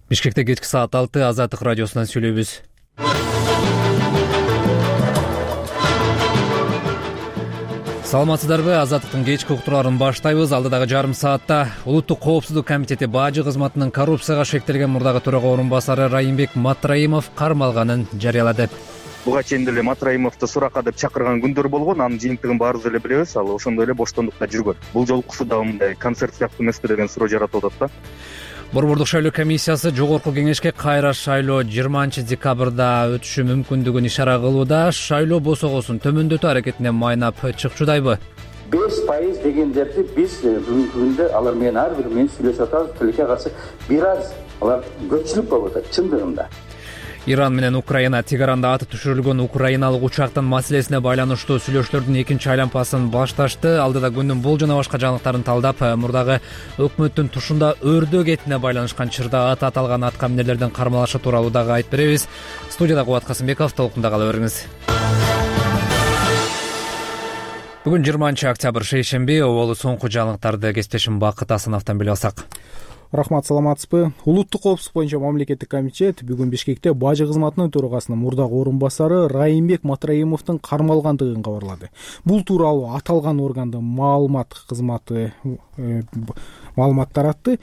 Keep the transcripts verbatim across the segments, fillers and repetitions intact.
Бишкекте кечки саат алты Азаттык радиосунан сүйлөйбүз. Саламатсыздарбы? Азаттыктын кечки уктурларын баштайбыз. Алдыдагы жарым саатта Улуттук коопсуздук комитети бажы кызматынын коррупцияга шектелген мурдагы төрага орун басары Райымбек Матраимов кармалганын жарыялады. Буга чейин деле Матраимовду суракка деп чакырган күндөр болгон. Анын жыйынтыгын баарыбыз эле билебиз. Ал ошондой эле боштондукта жүргөн. Бул жолкусу да мындай концерт сыяктуу эмеспи деген суроо жаратып атат да. Борбордук шайлоо комиссиясы жогорку кеңешке кайра шайлоо жыйырманчы декабрда өтүшү мүмкүндүгүн ишара кылууда. Шайлоо босогосун төмөндөтүү аракетине майнап чыкчудайбы? беш пайыз дегендерди биз бүгүнкү күндө алар менен ар бир менен сүйлөшүп атабыз. Тилекке каршы бир аз алар көпчүлүк болуп атат чындыгында. Иран менен Украина Тегеранда аты түшүрүлгөн украиналык учактын маселесине байланыштуу сүйлөшүүлөрдүн экинчи айланпасын башташты. Алдыда күндүн бул жана башка жаңылыктарын талдап, мурдагы өкмөттүн тушунда өрдөө кетине байланышкан чырда аты аталган атка минерлердин кармалашы тууралуу дагы айтып беребиз. Студияда Кубат Касымбеков, толкунда кала бериңиз. Бүгүн жыйырманчы октябрь шейшемби, оболу соңку жаңылыктарды кесиптешим Бакыт Асановдон билип алсак. Рахмат, саламатсызбы? Улуттук коопсуздук боюнча мамлекеттик комитет бүгүн Бишкекте бажы кызматынын төрагасынын мурдагы орун басары Райымбек Матраимовдун кармалгандыгын кабарлады. Бул тууралуу аталган органдын маалымат кызматы маалымат таратты.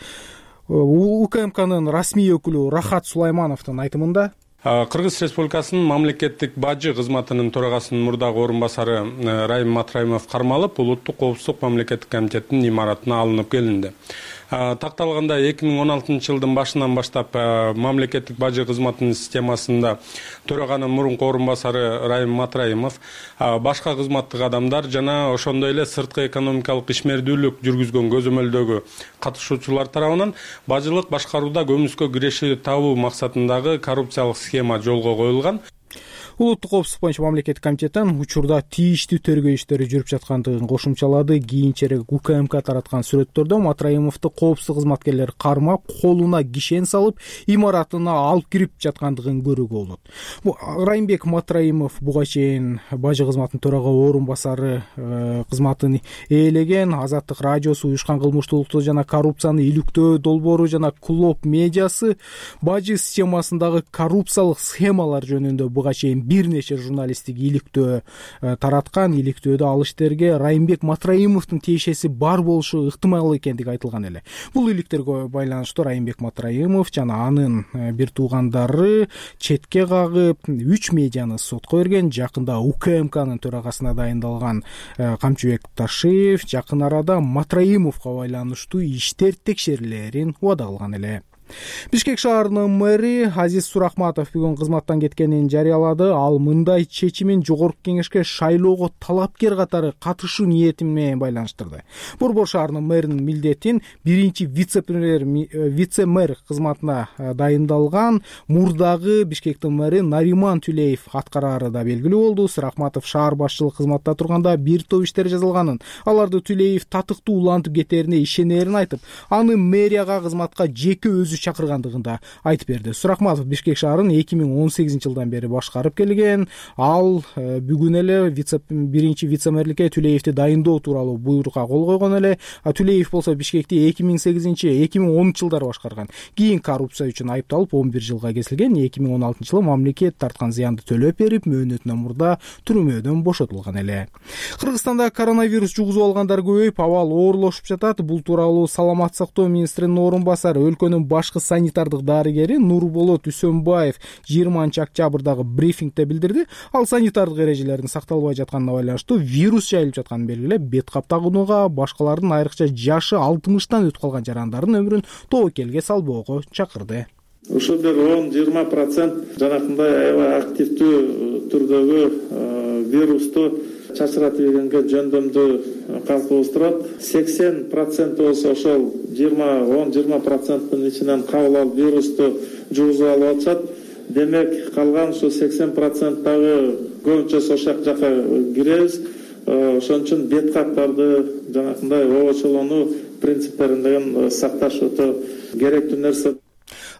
УКМКнын расмий өкүлү Рахат Сулаймановдун айтымында Кыргыз Республикасынын мамлекеттик бажы кызматынын төрагасынын мурдагы орун басары Райым Матраимов кармалып, Улуттук коопсуздук мамлекеттик комитетинин имаратына алынып келинди. Такталганда эки миң он алтынчы жылдын башынан баштап мамлекеттик бажы кызматынын системасында төраганын мурунку орун басары Райым Матраимов, башка кызматтык адамдар жана ошондой эле сырткы экономикалык ишмердүүлүк жүргүзгөн көзөмөлдөгү катышуучулар тарабынан бажылык башкарууда көмүскө киреши табуу максатындагы коррупциялык схема жолго коюлган. Улуттук коопсуздук боюнча мамлекеттик комитеттен учурда тийиштүү тергөө иштери жүрүп жаткандыгын кошумчалады. Кийинчерээк УКМК тараткан сүрөттөрдө Матраимовду коопсуздук кызматкерлер кармап, колуна кишен салып, имаратына алып кирип жаткандыгын көрүүгө болот. Райымбек Матраимов буга чейин бажы кызматынын төрага орун басары кызматын ээлеген. Азаттык радиосу, уюшкан кылмыштуулукту жана коррупцияны иликтөө долбоору жана Клоп медиасы бажы системасындагы коррупциялык схемалар жөнүндө буга чейин бир нече журналисттик иликтөө тараткан. Иликтөөдө ал иштерге Райымбек Матраимовдун тиешеси бар болушу ыктымал экендиги айтылган эле. Бул иликтерге байланыштуу Райымбек Матраимов жана анын бир туугандары четке кагып, үч медианы сотко берген. Жакында УКМКнын төрагасына дайындалган Камчыбек Ташиев жакын арада Матраимовго байланыштуу иштер текшерилерин убада кылган эле. Бишкек шаарынын мэри Азиз Сурахматов бүгүн кызматтан кеткенин жарыялады. Ал мындай чечимин жогорку кеңешке шайлоого талапкер катары катышуу ниети менен байланыштырды. Борбор шаарынын мэринин милдетин биринчи вице-премьер вице-мэр кызматына дайындалган мурдагы Бишкектин мэри Нариман Түлеев аткарары да белгилүү болду. Сурахматов шаар башчылык кызматта турганда бир топ иштер жазылганын, аларды Түлеев татыктуу улантып кетерине ишенерин айтып, аны мэрияга кызматка жеке өзү чакыргандыгында айтып берди. Сурахматов Бишкек шаарын эки миң он сегизинчи жылдан бери башкарып келген. Ал бүгүн эле вице биринчи вице-мэрликке Түлеевди дайындоо тууралуу буйрукка кол койгон эле. Түлеев болсо Бишкекти эки миң сегизинчи эки миң онунчу жылдары башкарган. Кийин коррупция үчүн айыпталып он бир жылга кесилген. эки миң он алтынчы жылы мамлекет тарткан зыянды төлөп берип, мөөнөтүнөн мурда түрмөдөн бошотулган эле. Кыргызстанда коронавирус жугузуп алгандар көбөйүп, абал оорлошуп жатат. Бул тууралуу Саламаттык сактоо министринин орун басары, өлкөнүн башкы санитардык дарыгери Нурболот Үсөнбаев жыйырманчы октябрдагы брифингде билдирди. Ал санитардык эрежелердин сакталбай жатканына байланыштуу вирус жайылып жатканын белгилеп, бет кап тагынууга, башкалардын айрыкча жашы алтымыштан өтүп калган жарандардын өмүрүн тобокелге салбоого чакырды. Ошо бир он жыйырма процент жанакындай аябай активдүү түрдөгү вирусту чачыратып ийгенге жөндөмдүү калкыбыз турат. сексен процент болсо ошол он жыйырма проценттин ичинен кабыл алып вирусту жугузуп алып атышат. Демек калган ушу сексен процент дагы көбүнчөсү ошол жака киребиз. Ошон үчүн бет каптарды жанакындай обочолонуу принциптерин сакташ өтө керектүү нерсе.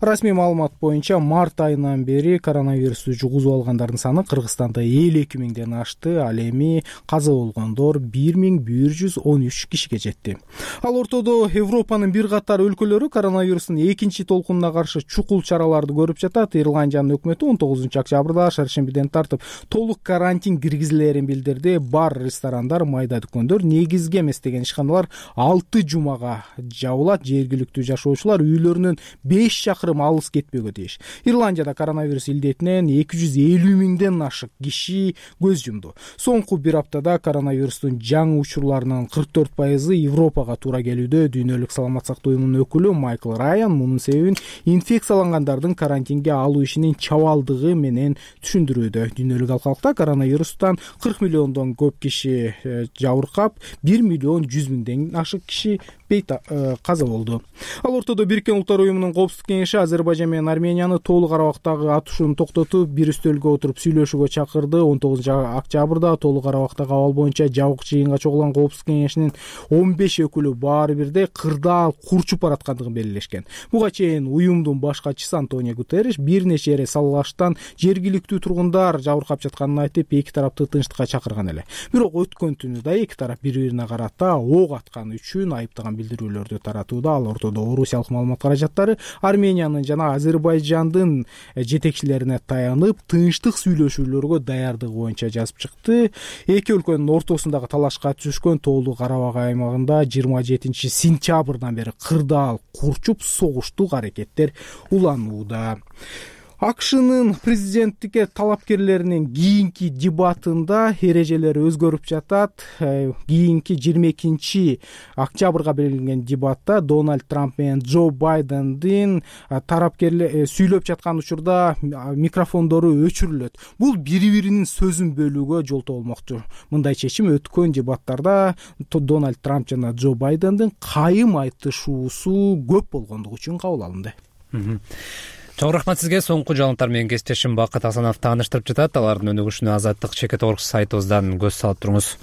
Расмий маалымат боюнча март айынан бери коронавирусту жугузуп алгандардын саны Кыргызстанда элүү эки миңден ашты. Ал эми каза болгондор бир миң бир жүз он үч кишиге жетти. Ал ортодо Европанын бир катар өлкөлөрү коронавирустун экинчи толкунуна каршы чукул чараларды көрүп жатат. Ирландиянын өкмөтү он тогузунчу октябрда шаршембиден тартып толук карантин киргизилерин билдирди. Бар, ресторандар, майда дүкөндөр, негизги эмес деген ишканалар алты жумага жабылат. Жергиликтүү жашоочулар үйлөрүнөн беш чакырым алыс кетпөгө тийиш. Ирландияда коронавирус илдетинен эки жүз элүү миңден ашык киши көз жумду. Соңку бир аптада коронавирустун жаңы учурларынын кырк төрт пайызы Европага туура келүүдө. Дүйнөлүк саламат сактоо уюмунун өкүлү Майкл Райан мунун себебин инфекциялангандардын карантинге алуу ишинин чабалдыгы менен түшүндүрүүдө. Дүйнөлүк алкалыкта коронавирустан кырк миллиондон көп киши жабыркап, бир миллион жүз миңден ашык киши каза болду. Ал ортодо Бириккен Улуттар уюмунун коопсуздук кеңеши Азербайжан менен Арменияны толук Карабактагы атышууну токтотуп, бир үстөлгө отуруп сүйлөшүүгө чакырды. он тогузунчу октябрда толук Карабактагы абал боюнча жабык жыйынга чогулган коопсуздук кеңешинин он беш өкүлү баары бирдей кырдаал курчуп бараткандыгын белгилешкен. Буга чейин уюмдун баш катчысы Антонио Гутерриш бир нече эре салгылаштан жергиликтүү тургундар жабыркап жатканын айтып, эки тарапты тынчтыкка чакырган эле. Бирок өткөн түнү да эки тарап бири-бирине карата ок атканы үчүн айыптаган билдирүүлөрдү таратууда. Ал ортодо орусиялык маалымат каражаттары Армениянын жана Азербайжандын жетекчилерине таянып, тынчтык сүйлөшүүлөргө даярдыгы боюнча жазып чыкты. Эки өлкөнүн ортосундагы талашка түшкөн Тоолук Карабак аймагында жыйырма жетинчи сентябрдан бери кырдаал курчуп согуштук аракеттер уланууда. АКШнын президенттикке талапкерлеринин кийинки дебатында эрежелери өзгөрүп жатат. Кийинки жыйырма экинчи октябрга белгиленген дебатта Дональд Трамп менен Джо Байдендин тарапкерлер сүйлөп жаткан учурда микрофондору өчүрүлөт. Бул бири-биринин сөзүн бөлүүгө жолтоо болмокчу. Мындай чечим өткөн дебаттарда Дональд Трамп жана Джо Байдендин кайым айтышуусу көп болгондугу үчүн кабыл алынды. Чоң рахмат сизге. Соңку жаңылыктар менен кесиптешим Бакыт Асанов тааныштырып жатат. Алардын өнүгүшүнө Азаттык чекит орг сайтыбыздан көз салып туруңуз.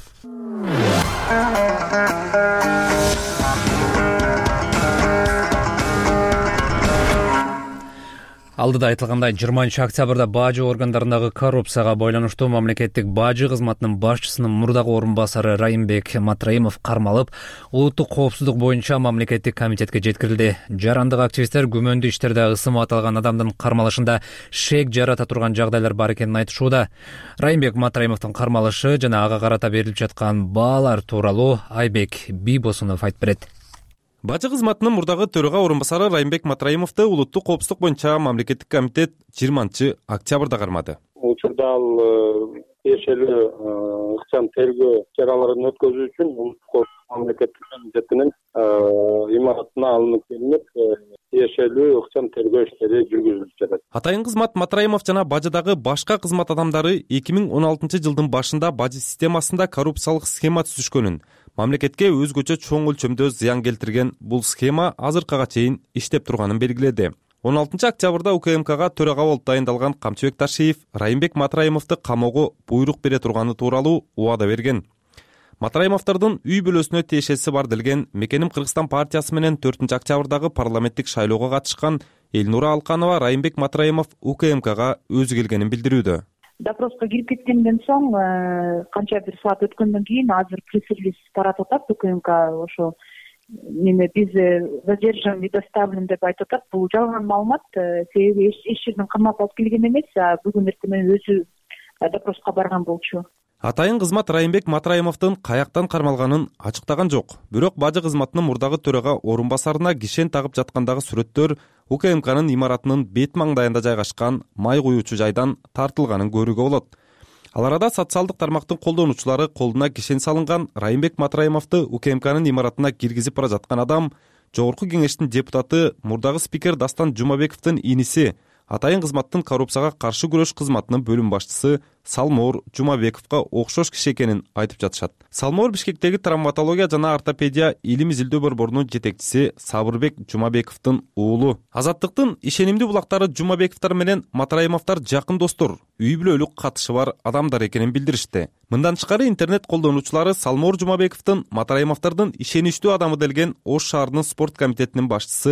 Алдыда айтылгандай, жыйырманчы октябрда бажы органдарындагы коррупцияга байланыштуу мамлекеттик бажы кызматынын башчысынын мурдагы орун басары Райымбек Матраимов кармалып, улуттук коопсуздук боюнча мамлекеттик комитетке жеткирилди. Жарандык активисттер күмөндүү иштерде ысымы аталган адамдын кармалышында шек жарата турган жагдайлар бар экенин айтышууда. Райымбек Матраимовдун кармалышы жана ага карата берилип жаткан баалар тууралуу Айбек Бийбосунов айтып берет. Бажы кызматынын мурдагы төрага орун басары Райымбек Матраимовду улуттук коопсуздук боюнча мамлекеттик комитет жыйырманчы октябрда кармады. Учурда ал тиешелүү ыкчам тергөө чараларын өткөзүү үчүн улуттук мамлекеттик комитетинин имаратына алынып келинип, тиешелүү ыкчам тергөө иштери жүргүзүлүп жатат. Атайын кызмат Матраимов жана бажыдагы башка кызмат адамдары эки миң он алтынчы жылдын башында бажы системасында коррупциялык схема түзүшкөнүн, мамлекетке өзгөчө чоң өлчөмдө зыян келтирген бул схема азыркыга чейин иштеп турганын белгиледи. он алтынчы октябрда УКМКга төрага болуп дайындалган Камчыбек Ташиев Райымбек Матраимовду камоого буйрук бере турганы тууралуу убада берген. Матраимовдордун үй бүлөсүнө тиешеси бар делген Мекеним Кыргызстан партиясы менен төртүнчү октябрдагы парламенттик шайлоого катышкан Элнура Алканова Райымбек Матраимов УКМКга өзү келгенин билдирүүдө. Допроско кирип кеткенден соң канча бир саат өткөндөн кийин азыр пресс-релиз таратып атат УКМК, ошо неме биз задержан и доставлен деп айтып атат. Бул жалган маалымат, себеби эч жерден камап алып келген эмес, бүгүн эртең менен өзү допроско барган болчу. Атайын кызмат Райымбек Матраимовдун каяктан кармалганын ачыктаган жок. Бирок бажы кызматынын мурдагы төрага орун басарына кишен тагып жаткандагы сүрөттөр УКМКнын имаратынын бет маңдайында жайгашкан май куюучу жайдан тартылганын көрүүгө болот. Ал арада социалдык тармактын колдонуучулары колуна кишен салынган Райымбек Матраимовду УКМКнын имаратына киргизип бара жаткан адам Жогорку кеңештин депутаты, мурдагы спикер Дастан Жумабековдун иниси, атайын кызматтын коррупцияга каршы күрөш кызматынын бөлүм башчысы Салмоор Жумабековго окшош киши экенин айтып жатышат. Салмоор Бишкектеги травматология жана ортопедия илим изилдөө борборунун жетекчиси Сабырбек Жумабековдун уулу. Азаттыктын ишенимдүү булактары Жумабековдор менен Матраимовдор жакын достор, үй бүлөлүк катышы бар адамдар экенин билдиришти. Мындан тышкары интернет колдонуучулары Салмоор Жумабековдун Матраимовдордун ишеничтүү адамы делген Ош шаарынын спорт комитетинин башчысы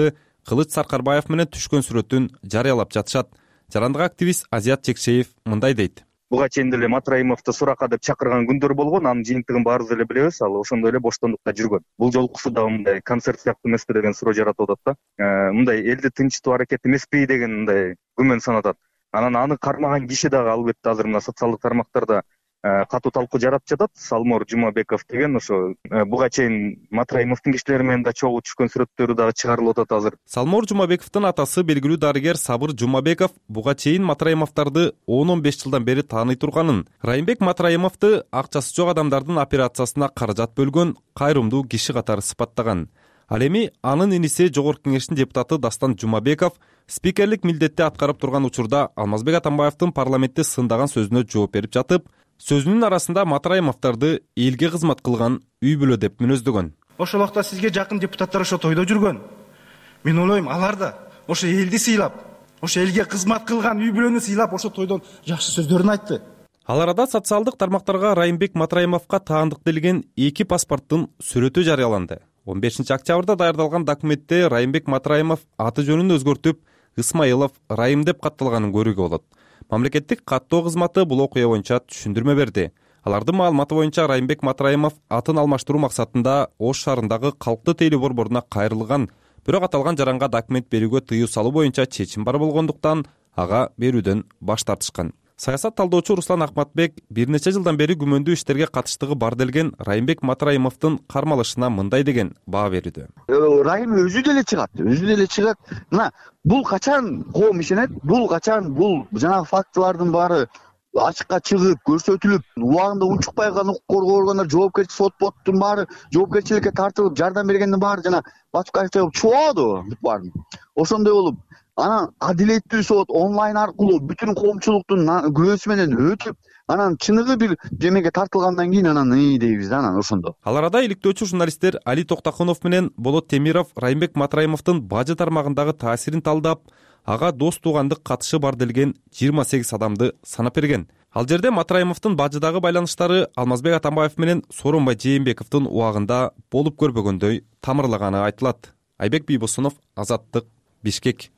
Кылыч Саркарбаев менен түшкөн сүрөтүн жарыялап жатышат. Жарандык активист Азият Чекшеев мындай дейт. Буга чейин деле Матраимовду суракка деп чакырган күндөр болгон, анын жыйынтыгын баарыбыз эле билебиз. Ал ошондой эле боштондукта жүргөн. Бул жолкусу да мындай концерт сыяктуу эмеспи деген суроо жаратып атат да. Мындай элди тынчтуу аракет эмеспи деген мындай күмөн санатат. Анан аны кармаган киши дагы албетте азыр мына социалдык тармактарда катуу талкуу жаратып жатат. Салмор Жумабеков деген ошо буга чейин Матраимовдун кишилери менен да чогуу түшкөн сүрөттөрү дагы чыгарылып атат азыр. Салмор Жумабековдун атасы белгилүү дарыгер Сабыр Жумабеков буга чейин Матраимовдорду он он беш жылдан бери тааный турганын, Райымбек Матраимовду акчасы жок адамдардын операциясына каражат бөлгөн кайрымдуу киши катары сыпаттаган. Ал эми анын иниси Жогорку Кеңештин депутаты Дастан Жумабеков спикерлик милдетти аткарып турган учурда Алмазбек Атамбаевдин парламентте сындаган сөзүнө жооп берип жатып, сөзүнүн арасында Матраимовдорду элге кызмат кылган үй бүлө деп мүнөздөгөн. Ошол убакта сизге жакын депутаттар ошо тойдо жүргөн. Мен ойлойм, алар да ошо элди сыйлап, ошо элге кызмат кылган үй бүлөнү сыйлап, ошо тойдон жакшы сөздөрүн айтты. Ал арада социалдык тармактарга Райымбек Матраимовго таандык делген эки паспорттун сүрөтү жарыяланды. он бешинчи октябрда даярдалган документте Райымбек Матраимов аты жөнүн өзгөртүп Исмаилов Райым деп катталганын көрүүгө болот. Мамлекеттик каттоо кызматы бул окуя боюнча түшүндүрмө берди. Алардын маалыматы боюнча Райымбек Матраимов атын алмаштыруу максатында Ош шаарындагы калктуу тейлөө борборуна кайрылган, бирок аталган жаранга документ берүүгө тыюу салуу боюнча чечим бар болгондуктан ага берүүдөн баш тартышкан. Саясат талдоочу Руслан Акматбек бир нече жылдан бери күмөндүү иштерге катыштыгы бар делген Райымбек Матраимовдун кармалышына мындай деген баа берүүдө. Райым өзү деле чыгат, өзү деле чыгат. Мына бул качан коом ишенет, бул качан бул жанагы фактылардын баары ачыкка чыгып, көрсөтүлүп, убагында унчукпай калган укук коргоо органдары жоопкерчилик сот-боттун баары жоопкерчиликке тартылып, жардам бергендин баары жана Батукаевдей болуп чуабады бүт баарын. Ошондой болуп, анан адилеттүү сот онлайн аркылуу бүтүн коомчулуктун күбөсү менен өтүп, анан чыныгы бир жемеге тартылгандан кийин анан ии дейбиз да, анан ошондо. Ал арада иликтөөчү журналисттер Али Токтакунов менен Болот Темиров Райымбек Матраимовдун бажы тармагындагы таасирин талдап, ага дос туугандык катышы бар делген жыйырма сегиз адамды санап берген. Ал жерде Матраимовдун бажыдагы байланыштары Алмазбек Атамбаев менен Сооронбай Жээнбековдун убагында болуп көрбөгөндөй тамырлаганы айтылат. Айбек Бийбосунов, Азаттык, Бишкек.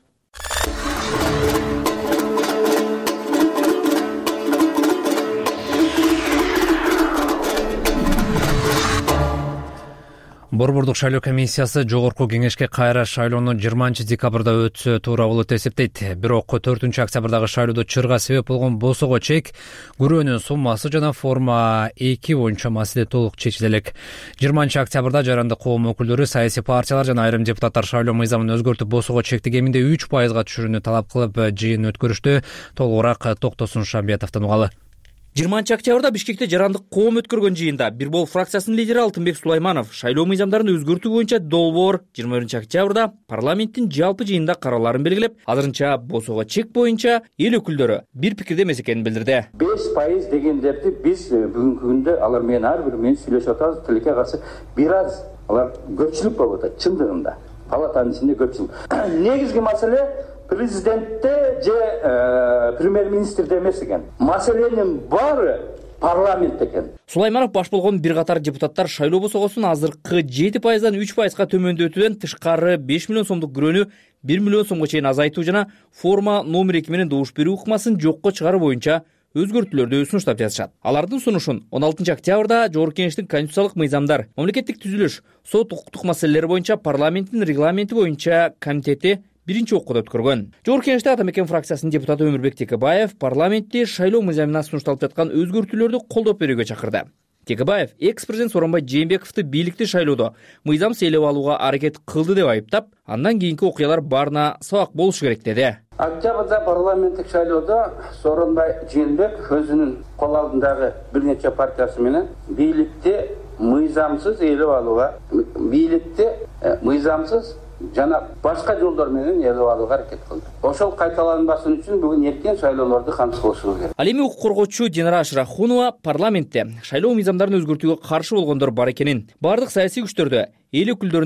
Борбордук шайлоо комиссиясы Жогорку Кеңешке кайра шайлоону жыйырманчы декабрда өтсө туура болот эсептейт. Бирок төртүнчү октябрдагы шайлоодо чырга себеп болгон босого чек, күрөөнүн суммасы жана форма эки боюнча маселе толук чечиле элек. жыйырманчы октябрда жарандык коом өкүлдөрү, саясий партиялар жана айрым депутаттар шайлоо мыйзамын өзгөртүп босого чекти кеминде үч пайызга түшүрүүнү талап кылып жыйын өткөрүштү. Толугураак Токтосун Шамбетовдон угалы. жыйырманчы октябрда Бишкекте жарандык коом өткөргөн жыйында Бир Бол фракциясынын лидери Алтынбек Сулайманов шайлоо мыйзамдарын өзгөртүү боюнча долбоор жыйырма биринчи октябрда парламенттин жалпы жыйында карауларын белгилеп, азырынча босого чек боюнча эл өкүлдөрү бир пикирде эмес экенин билдирди. беш пайыз дегендерди биз бүгүнкү күндө алар менен ар бир менен сүйлөшүп атабыз, тилекке каршы бир аз алар көпчүлүк болуп атат чындыгында. Палатанын ичинде көпчүлүк. Негизги маселе президентте же премьер-министрде эмес экен. Маселенин баары парламентте экен. Сулайманов баш болгон бир катар депутаттар шайлоо босогосун азыркы жети пайыздан үч пайызга төмөндөтүүдөн тышкары беш миллион сомдук күрөөнү бир миллион сомго чейин азайтуу жана форма номер эки менен добуш берүү ыкмасын жокко чыгаруу боюнча өзгөртүүлөрдү сунуштап жатышат. Алардын сунушун он алтынчы октябрда Жогорку Кеңештин конституциялык мыйзамдар, мамлекеттик түзүлүш, сот укуктук маселелери боюнча парламенттин регламенти боюнча комитети биринчи окууда өткөргөн. Жогорку Кеңеште Атамекен фракциясынын депутаты Өмүрбек Текебаев парламентте шайлоо мыйзамына сунушталып жаткан өзгөртүүлөрдү колдоп берүүгө чакырды. Текебаев экс-президент Сооронбай Жээнбековду бийликти шайлоодо мыйзамсыз ээлеп алууга аракет кылды деп айыптап, андан кийинки окуялар баарына сабак болушу керек деди. Октябрда парламенттик шайлоодо Сооронбай Жээнбеков өзүнүн кол алдындагы бир нече партиясы менен бийликти мыйзамсыз ээлеп алууга, бийликти мыйзамсыз жана башка жолдор менен ээлеп алууга аракет кылды. Ошол кайталанбасын үчүн бүгүн эртең шайлоолорду камсыз кылышыбыз керек. Ал эми укук коргоочу Динара Ашрахунова парламентте шайлоо мыйзамдарын өзгөртүүгө каршы болгондор бар экенин, бардык саясий күчтөрдү эл өкүлдөрүнүн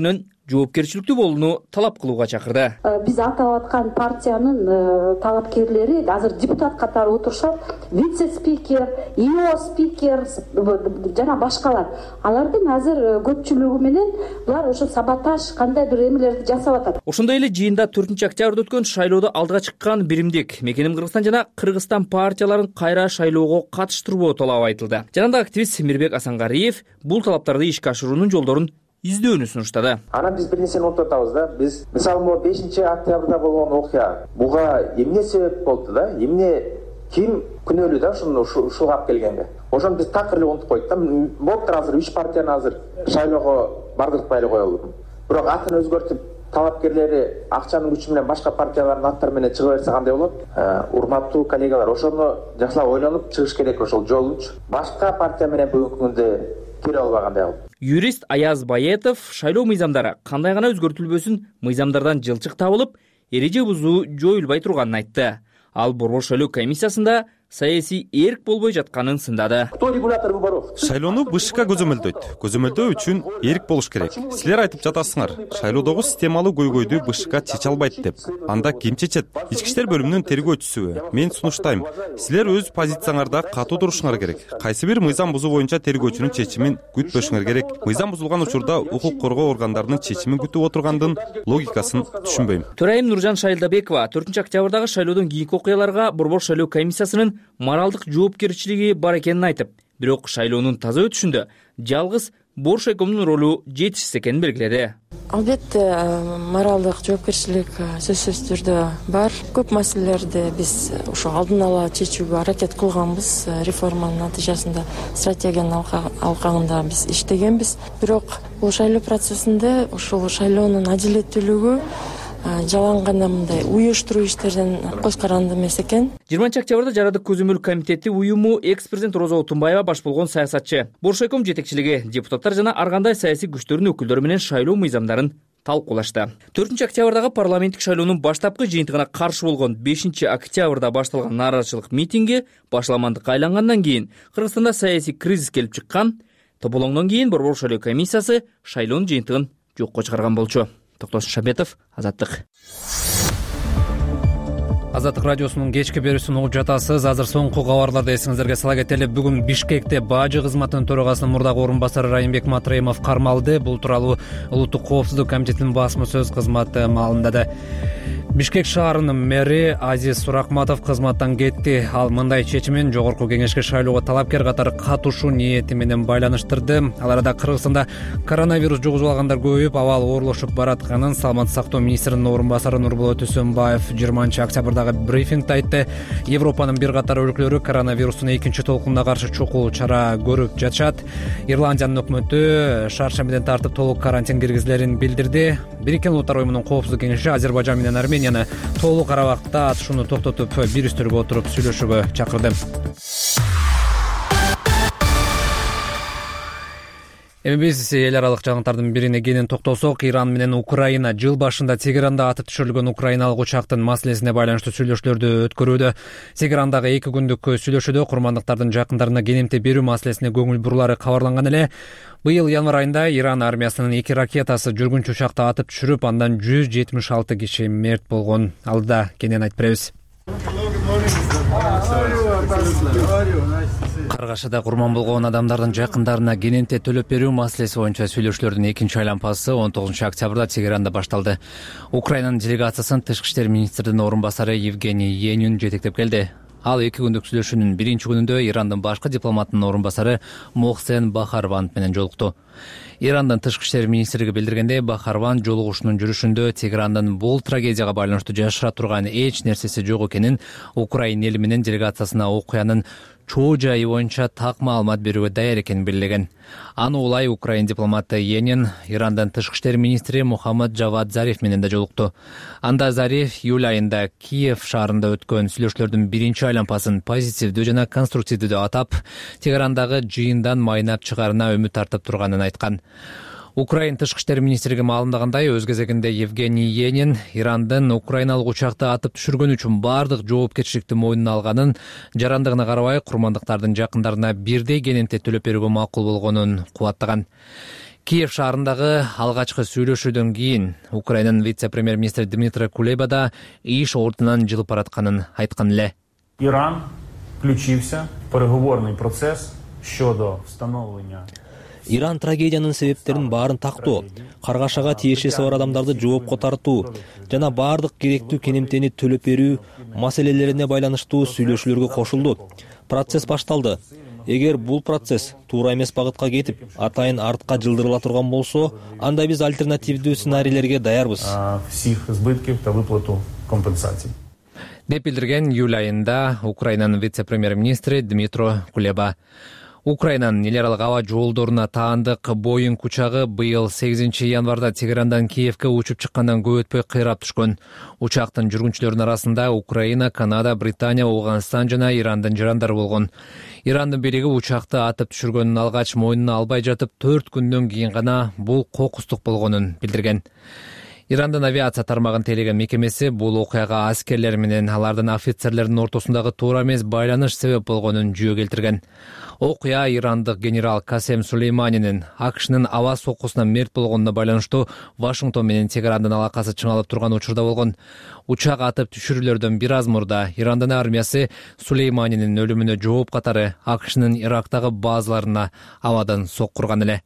жоопкерчиликтүү болууну талап кылууга чакырды. Биз атап аткан партиянын талапкерлери азыр депутат катары отурушат. Вице-спикер, ИО спикер жана башкалар. Алардын азыр көпчүлүгү менен булар ошо саботаж кандай бир эмелерди жасап атат. Ошондой эле жыйында төртүнчү октябрда өткөн шайлоодо алдыга чыккан биримдик Мекеним Кыргызстан жана Кыргызстан партияларын кайра шайлоого катыштырбоо талабы айтылды. Жанагындай активист Мирбек Асангариев бул талаптарды ишке ашыруунун жолдорун издөөнү сунуштады. Анан биз бир нерсени унутуп атабыз да. Биз мисалы могу бешинчи октябрда болгон окуя буга эмне себеп болду да? Эмне ким күнөөлүү да ушуну ушуга алып келгенге? Ошону биз так эле унутуп койдук да. Болуптур азыр үч партияны азыр шайлоого бардыртпай эле коелу. Бирок атын өзгөртүп талапкерлери акчанын күчү менен башка партиялардын аттары менен чыга берсе кандай болот? Урматтуу коллегалар, ошону жакшылап ойлонуп чыгыш керек ошол жолунчу. Башка партия менен бүгүнкү күндө кире албагандай болду. Юрист Аяз Баетов шайлоо мыйзамдары кандай гана өзгөртүлбөсүн мыйзамдардан жылчык табылып, эреже бузуу жоюлбай турганын айтты. Ал Борбор шайлоо комиссиясында саясий эрк болбой жатканын сындады. Кто регулятор выборов? Шайлоону БШК көзөмөлдөйт. Көзөмөлдөө үчүн эрк болуш керек. Силер айтып жатасыңар, шайлоодогу системалуу көйгөйдү БШК чече албайт деп. Анда ким чечет? Ички иштер бөлүмүнүн тергөөчүсүбү? Мен сунуштайм. Силер өз позицияңарда катуу турушуңар керек. Кайсы бир мыйзам бузуу боюнча тергөөчүнүн чечимин күтпөшүңөр керек. Мыйзам бузулган учурда укук коргоо органдарынын чечимин күтүп отургандын логикасын түшүнбөйм. Төрайым Нуржан Шайлдабекова төртүнчү октябрдагы шайлоодон кийинки окуяларга Борбор шайлоо комиссиясынын моралдык жоопкерчилиги бар экенин айтып, бирок шайлоонун таза өтүшүндө жалгыз Боршайкомдун ролу жетишсиз экенин белгиледи. Албетте, моралдык жоопкерчилик сөзсүз түрдө бар. Көп маселелерди биз ошо алдын ала чечүүгө аракет кылганбыз. Реформанын натыйжасында стратегиянын алкагында биз иштегенбиз. Бирок бул шайлоо процессинде ошол шайлоонун адилеттүүлүгү жалаң гана мындай уюштуруу иштерден кош каранды эмес экен. жыйырманчы октябрда Жарандык көзөмөл комитети уюму экс-президент Роза Отунбаева баш болгон саясатчы, Боршайком жетекчилиги, депутаттар жана ар кандай саясий күчтөрдүн өкүлдөрү менен шайлоо мыйзамдарын талкуулашты. төртүнчү октябрдагы парламенттик шайлоонун баштапкы жыйынтыгына каршы болгон бешинчи октябрда башталган нааразычылык митинги башламандыкка айлангандан кийин Кыргызстанда саясий кризис келип чыккан. Тополоңдон кийин Борбор шайлоо комиссиясы шайлоонун жыйынтыгын жокко чыгарган болчу. Токтосун Шабетов, Азаттык. Азаттык радиосунун кечки берүүсүн угуп жатасыз. Азыр соңку кабарларды эсиңиздерге сала кетели. Бүгүн Бишкекте Бажы кызматынын төрагасынын мурдагы орун басары Райымбек Матраимов кармалды. Бул тууралуу Улуттук коопсуздук комитетинин басма сөз кызматы маалымдады. Бишкек шаарынын мэри Азиз Суракматов кызматтан кетти. Ал мындай чечимин жогорку кеңешке шайлоого талапкер катары катышуу ниети менен байланыштырды. Ал арада Кыргызстанда коронавирус жугузуп алгандар көбөйүп, абал оорлошуп баратканын саламаттык сактоо министринин орун басары Нурболот Үсөнбаев жыйырманчы октябрдагы брифингде айтты. Европанын бир катар өлкөлөрү коронавирустун экинчи толкунуна каршы чокул чара көрүп жатышат. Ирландиянын өкмөтү шаршембиден тартып толук карантин киргизилерин билдирди. Бириккен Улуттар уюмунун коопсуздук кеңеши Азербайжан менен Арменияны толук арабакта атышууну токтотуп бир үстөлгө отуруп сүйлөшүүгө чакырды. Эми биз эл аралык жаңылыктардын бирине кенен токтолсок, Иран менен Украина жыл башында Тегеранда атып түшүрүлгөн украиналык учактын маселесине байланыштуу сүйлөшүүлөрдү өткөрүүдө. Тегерандагы эки күндүк сүйлөшүүдө курмандыктардын жакындарына кенемте берүү маселесине көңүл бурулары кабарланган эле. Быйыл январь айында Иран армиясынын эки ракетасы жүргүнчү учакты атып түшүрүп, андан жүз жетимиш алты киши мерт болгон. Алда кенен айтып беребиз. Каргашада курман болгон адамдардын жакындарына кенемте төлөп берүү маселеси боюнча сүйлөшүүлөрдүн экинчи айланпасы он тогузунчу октябрда Тегеранда башталды. Украинанын делегациясын тышкы иштер министринин орун басары Евгений Енин жетектеп келди. Ал эки күндүк сүйлөшүүнүн биринчи күнүндө Ирандын башкы дипломатынын орун басары Мохсен Бахарванд менен жолукту. Ирандын тышкы иштер министрлиги билдиргендей, Бахарванд жолугушуунун жүрүшүндө Тегерандын бул трагедияга байланыштуу жашыра турган эч нерсеси жок экенин, Украин эли менен делегациясына окуянын чоо жайы боюнча так маалымат берүүгө даяр экенин белгилеген. Аны улай Украин дипломаты Енин Ирандын тышкы иштер министри Мухаммад Джавад Зариф менен да жолукту. Анда Зариф июль айында Киев шаарында өткөн сүйлөшүүлөрдүн биринчи айланпасын позитивдүү жана конструктивдүү деп атап, Тегерандагы жыйындан майнап чыгаарына үмүт артып турганын айткан. Украин тышкы иштер министрлиги маалымдагандай, өз кезегинде Евгений Енин Ирандын украиналык учакты атып түшүргөн үчүн бардык жоопкерчиликти мойнуна алганын, жарандыгына карабай курмандыктардын жакындарына бирдей кенемте төлөп берүүгө макул болгонун кубаттаган. Киев шаарындагы алгачкы сүйлөшүүдөн кийин Украинанын вице-премьер-министри Дмитро Кулеба да иш ордунан жылып баратканын айткан эле. Иран включився в переговорний процес щодо встановлення. Иран трагедиянын себептерин баарын тактоо, каргашага тиешеси бар адамдарды жоопко тартуу жана баардык керектүү кенемтени төлөп берүү маселелерине байланыштуу сүйлөшүүлөргө кошулду. Процесс башталды. Эгер бул процесс туура эмес багытка кетип, атайын артка жылдырыла турган болсо, анда биз альтернативдүү сценарийлерге даярбыз. Всех збытков та выплату компенсаций. Деп билдирген июль айында Украинанын вице-премьер-министри Дмитро Кулеба. Украинанын эл аралык аба жолдоруна таандык Боинг учагы быйыл сегизинчи январда Тегерандан Киевке учуп чыккандан көп өтпөй кыйрап түшкөн. Учактын жүргүнчүлөрүнүн арасында Украина, Канада, Британия, Ауганстан жана Ирандын жарандары болгон. Ирандын бириги учакты атып түшүргөнүн алгач мойнуна албай жатып төрт күндөн кийин гана бул кокустук болгонун билдирген. Ирандын авиация тармагын тейлеген мекемеси бул окуяга аскерлер менен алардын офицерлердин ортосундагы туура эмес байланыш себеп болгонун жүйө келтирген. Окуя ирандык генерал Касем Сулейманинин АКШнын аба соккусуна мерт болгонуна байланыштуу Вашингтон менен Тегерандын алакасы чыңалып турган учурда болгон. Учак атып түшүрүүлөрдөн бир аз мурда Ирандын армиясы Сулейманинин өлүмүнө жооп катары АКШнын Ирактагы базаларына абадан соккурган эле.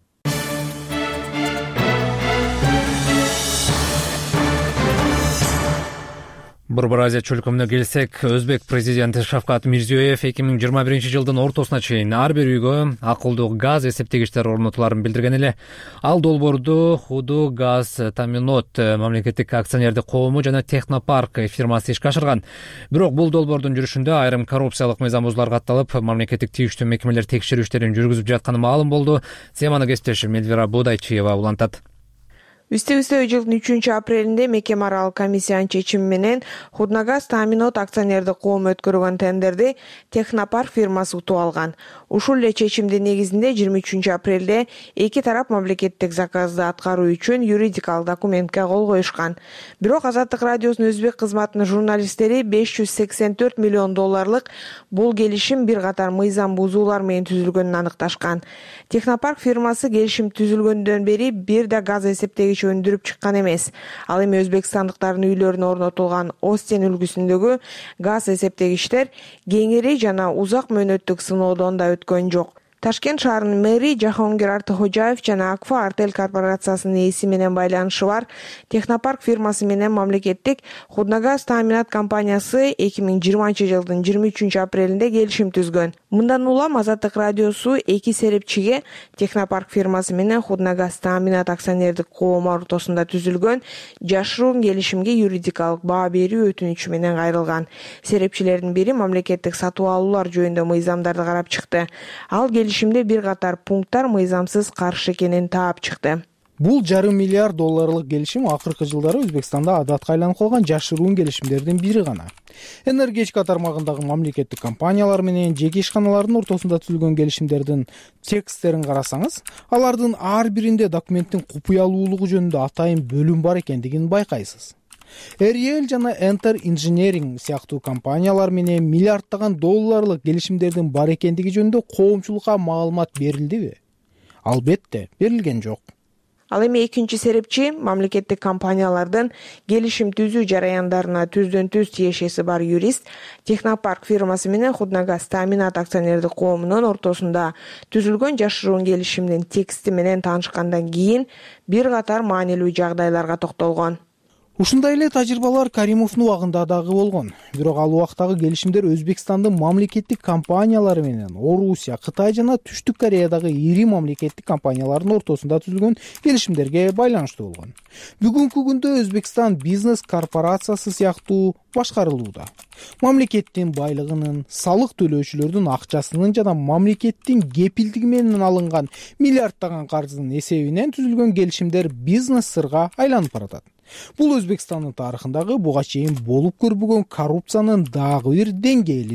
Борбор Азия чөлкөмүнө келсек, Өзбек президенти Шавкат Мирзиёев эки миң жыйырма биринчи жылдын ортосуна чейин ар бир үйгө акылдуу газ эсептегичтер орнотуларын билдирген эле. Ал долбоорду Худу Газ Таминот мамлекеттик акционердик коому жана Технопарк фирмасы ишке ашырган. Бирок бул долбоордун жүрүшүндө айрым коррупциялык мыйзам бузуулар катталып, мамлекеттик тийиштүү мекемелер текшерүү иштерин жүргүзүп жатканы маалым болду. Теманы кесиптешим Эльвира Будайчиева улантат. Үстө-үстө жылдын үчүнчү апрелинде мекеме аралык комиссиянын чечими менен Худнагаз Таминот акционердик коому өткөргөн тендерди Технопарк фирмасы утуп алган. Ушул эле чечимдин негизинде жыйырма үчүнчү апрелде эки тарап мамлекеттик заказды аткаруу үчүн юридикалык документке кол коюшкан. Бирок Азаттык радиосунун өзбек кызматынын журналисттери беш жүз сексен төрт миллион долларлык бул келишим бир катар мыйзам бузуулар менен түзүлгөнүн аныкташкан. Технопарк фирмасы келишим түзүлгөндөн бери бир да газ эсептегич өндүрүп чыккан эмес. Ал эми өзбекстандыктардын үйлөрүнө орнотулган Остен үлгүсүндөгү газ эсептегичтер кеңири жана узак мөөнөттүк сыноодон да өткөн жок. Ташкент шаарынын мэри Жахонгир Артыхожаев жана Акфа Артель корпорациясынын ээси менен байланышы бар Технопарк фирмасы менен мамлекеттик Худнагаз Тааминат компаниясы эки миң жыйырманчы жылдын жыйырма үчүнчү апрелинде келишим түзгөн. Мындан улам Азаттык радиосу эки серепчиге Технопарк фирмасы менен Худнагаз Тааминат акционердик коому ортосунда түзүлгөн жашыруун келишимге юридикалык баа берүү өтүнүчү менен кайрылган. Серепчилердин бири мамлекеттик сатып алуулар жөнүндө мыйзамдарды карап чыкты. Ал келишимде бир катар пункттар мыйзамсыз каршы экенин таап чыкты. Бул жарым миллиард долларлык келишим акыркы жылдары Өзбекстанда адатка айланып калган жашыруун келишимдердин бири гана. Энергетика тармагындагы мамлекеттик компаниялар менен жеке ишканалардын ортосунда түзүлгөн келишимдердин тексттерин карасаңыз, алардын ар биринде документтин купуялуулугу жөнүндө атайын бөлүм бар экендигин байкайсыз. Эриэл жана Enter Engineering сыяктуу компаниялар менен миллиарддаган долларлык келишимдердин бар экендиги жөнүндө коомчулукка маалымат берилдиби? Албетте, берилген жок. Ал эми экинчи серепчи мамлекеттик компаниялардын келишим түзүү жараяндарына түздөн түз тиешеси бар юрист Технопарк фирмасы менен Худнагаз Тааминат акционердик коомунун ортосунда түзүлгөн жашыруун келишимдин тексти менен таанышкандан кийин бир катар маанилүү жагдайларга токтолгон. Ушундай эле тажрыйбалар Каримовдун убагында дагы болгон. Бирок ал убактагы келишимдер Өзбекстандын мамлекеттик компаниялары менен Орусия, Кытай жана Түштүк Кореядагы ири мамлекеттик компаниялардын ортосунда түзүлгөн келишимдерге байланыштуу болгон. Бүгүнкү күндө Өзбекстан бизнес корпорациясы сыяктуу башкарылууда. Мамлекеттин байлыгынын, салык төлөөчүлөрдүн акчасынын жана мамлекеттин кепилдиги менен алынган миллиарддаган карздын эсебинен түзүлгөн келишимдер бизнес сырга айланып баратат. Бул Өзбекстандын тарыхындагы буга чейин болуп көрбөгөн коррупциянын дагы бир деңгээли деп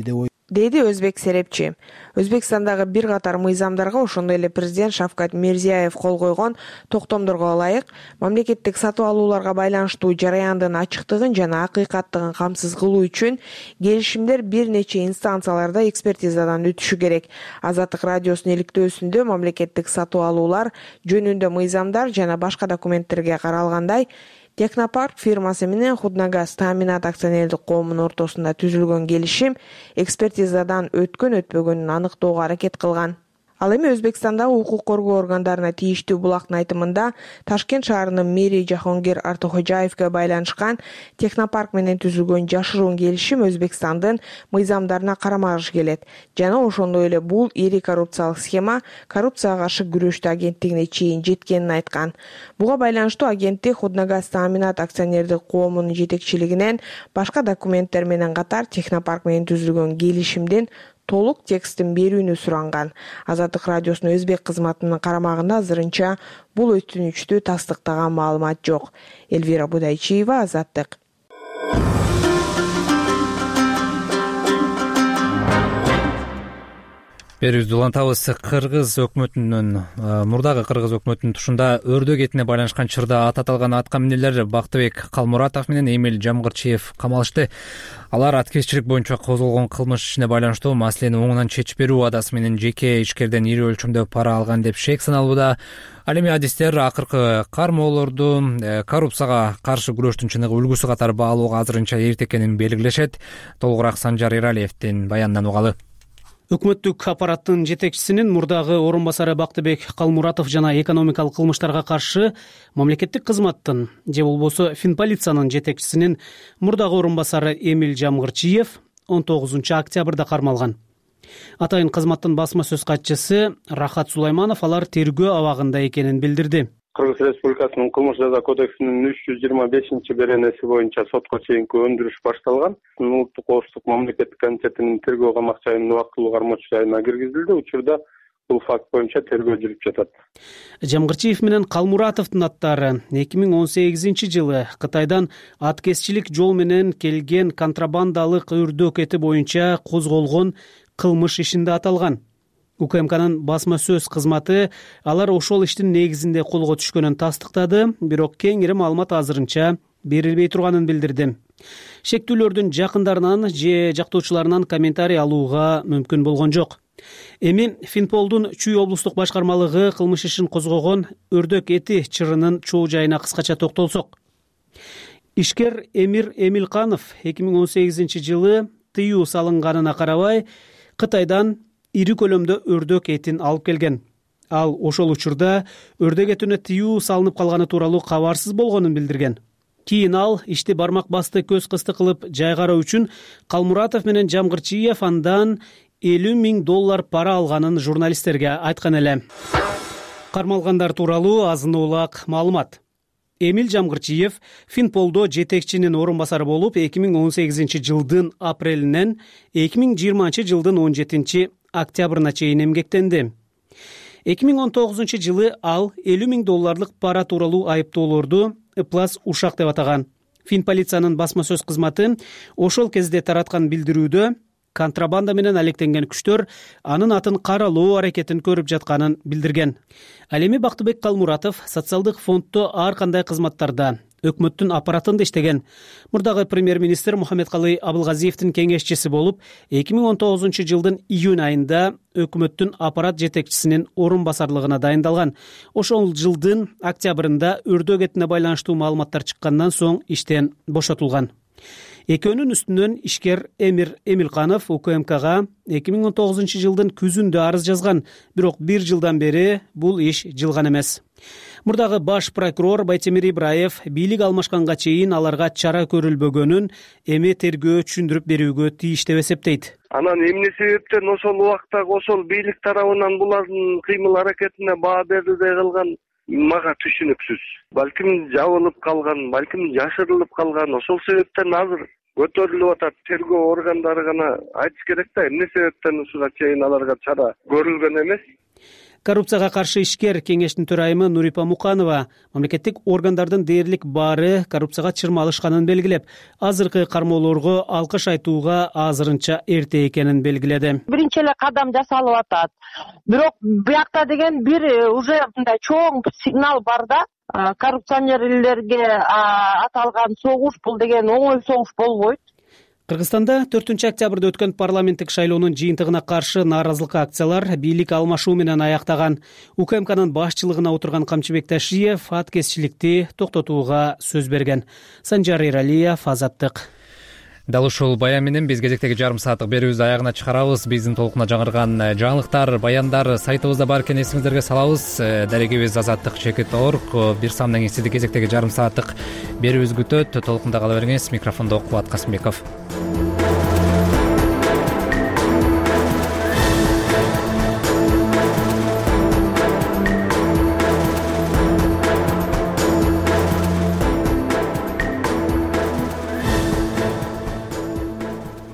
деди Өзбек Серепчи. Өзбекстандагы бир катар мыйзамдарга, ошондой эле президент Шавкат Мирзиёев кол койгон токтомдорго ылайык мамлекеттик сатып алууларга байланыштуу жараяндын ачыктыгын жана акыйкаттыгын камсыз кылуу үчүн келишимдер бир нече инстанцияларда экспертизадан өтүшү керек. Азаттык радиосунун иликтөөсүндө мамлекеттик сатып алуулар жөнүндө мыйзамдар жана башка документтерге каралгандай, Технопарк фирмасы менен Худнагаз Тааминат акционердик коомунун ортосунда түзүлгөн келишим экспертизадан өткөн өтпөгөнүн аныктоого аракет кылган. Ал эми Өзбекстандагы укук коргоо органдарына тийиштүү булактын айтымында Ташкент шаарынын мэри Жахонгир Артохожаевге байланышкан Технопарк менен түзүлгөн жашыруун келишим Өзбекстандын мыйзамдарына карама-каршы келет жана ошондой эле бул ири коррупциялык схема коррупцияга каршы күрөштүү агенттигине чейин жеткенин айткан. Буга байланыштуу агенттик Худнагаз Тааминат акционердик коомунун жетекчилигинен башка документтер менен катар Технопарк менен түзүлгөн келишимдин толук текстин берүүнү суранган. Азаттык радиосунун өзбек кызматынын карамагында азырынча бул өтүнүчтү тастыктаган маалымат жок. Элвира Будайчиева, Азаттык. Берүүбүздү улантабыз. Кыргыз өкмөтүнүн мурдагы кыргыз өкмөтүнүн тушунда өрдөөк этине байланышкан чырда ат аталган атка минерлер Бактыбек Калмуратов менен Эмиль Жамгырчиев камалышты. Алар аткезчилик боюнча козголгон кылмыш ишине байланыштуу маселени оңунан чечип берүү угадасы менен жеке ишкерден ири өлчөмдө пара алган деп шек саналууда. Ал эми адистер акыркы кармоолорду коррупцияга каршы күрөштүн чыныгы үлгүсү катары баалууга азырынча эрте экенин белгилешет. Толугураак Санжар Эралиевдин баянынан угалы. Өкмөттүк аппараттын жетекчисинин мурдагы орун басары Бактыбек Калмуратов жана экономикалык кылмыштарга каршы мамлекеттик кызматтын же болбосо Финполициянын жетекчисинин мурдагы орун басары Эмиль Жамгырчиев он тогузунчу октябрда кармалган. Атайын кызматтын басма сөз катчысы Рахат Сулайманов алар тергөө абагында экенин билдирди. Кыргыз Республикасынын кылмыш жаза кодексинин үч жүз жыйырма бешинчи беренеси боюнча сотко чейинки өндүрүш башталган. Улуттук коопсуздук мамлекеттик комитетинин тергөө камак жайынын убактылуу кармоочу жайына киргизилди. Учурда бул факт боюнча тергөө жүрүп жатат. Жамгырчиев менен Калмуратовдун аттары эки миң он сегизинчи жылы Кытайдан аткезчилик жол менен келген контрабандалык өрдөөк эти боюнча козголгон кылмыш ишинде аталган. УКМКнын басма сөз кызматы алар ошол иштин негизинде колго түшкөнүн тастыктады, бирок кеңири маалымат азырынча берилбей турганын билдирди. Шектүүлөрдүн жакындарынан же жактоочуларынан комментарий алууга мүмкүн болгон жок. Эми Финполдун Чүй облустук башкармалыгы кылмыш ишин козгогон өрдөөк эти чырынын чоо жайына кыскача токтолсок. Ишкер Эмир Эмилканов эки миң он сегизинчи жылы тыюу салынганына карабай Кытайдан ири көлөмдө өрдөөк этин алып келген. Ал ошол учурда өрдөөк этине тыюу салынып калганы тууралуу кабарсыз болгонун билдирген. Кийин ал ишти бармак басты көз кысты кылып жайгаруу үчүн Калмуратов менен Жамгырчиев андан элүү миң доллар пара алганын журналисттерге айткан эле. Кармалгандар тууралуу азын улак маалымат. Эмиль Жамгырчиев Финполдо жетекчинин орун басары болуп эки миң он сегизинчи жылдын апрелинен эки миң жыйырманчы жылдын он жетинчи октябрына чейин эмгектенди. эки миң он тогузунчу жылы ал элүү миң долларлык пара тууралуу айыптоолорду ыплас ушак деп атаган. Финполициянын басма сөз кызматы ошол кезде тараткан билдирүүдө контрабанда менен алектенген күчтөр анын атын каралоо аракетин көрүп жатканын билдирген. Ал эми Бактыбек Калмуратов социалдык фонддо ар кандай кызматтарда өкмөттүн аппаратында иштеген. Мурдагы премьер-министр Мухаммедкалый Абылгазиевдин кеңешчиси болуп, эки миң он тогузунчу жылдын июнь айында өкмөттүн аппарат жетекчисинин орун басарлыгына дайындалган. Ошол жылдын октябрында өрдөөк этине байланыштуу маалыматтар чыккандан соң иштен бошотулган. Экөөнүн үстүнөн ишкер Эмир Эмилканов УКМКга эки миң он тогузунчу жылдын күзүндө арыз жазган, бирок бир жылдан бери бул иш жылган эмес. Мурдагы баш прокурор Байтемир Ибраев бийлик алмашканга чейин аларга чара көрүлбөгөнүн эми тергөө түшүндүрүп берүүгө тийиш деп эсептейт. Анан эмне себептен ошол убактагы ошол бийлик тарабынан булардын кыймыл аракетине баа берилбей калган мага түшүнүксүз. Балким жабылып калган, балким жашырылып калган. Ошол себептен азыр көтөрүлүп атат. Тергөө органдары гана айтыш керек да, эмне себептен ушуга чейин аларга чара көрүлгөн эмес. коррупцияга каршы ишкер кеңештин төрайымы Нурипа Муканова мамлекеттик органдардын дээрлик баары коррупцияга чырмалышканын белгилеп, азыркы кармоолорго алкыш айтууга азырынча эрте экенин белгиледи. Биринчи эле кадам жасалып атат. Бирок биякта деген бир уже мындай чоң сигнал бар да. Коррупционерлерге аталган согуш бул деген оңой согуш болбойт. Кыргызстанда төртүнчү октябрда өткөн парламенттик шайлоонун жыйынтыгына каршы нааразылык акциялар бийлик алмашуу менен аяктаган. УКМКнын башчылыгына отурган Камчыбек Ташиев аткезчиликти токтотууга сөз берген. Санжар Эралиев, Азаттык. Дал ушул баян менен биз кезектеги жарым сааттык берүүбүздү аягына чыгарабыз. Биздин толкуна жаңырган жаңылыктар, баяндар сайтыбызда бар экенин эсиңиздерге салабыз. Дарегибиз азаттык чекит точка орг. Бир саамдан кийин сизди кезектеги жарым сааттык берүүбүз күтөт. Толкунда кала бериңиз. Микрофондо Кубат Касымбеков.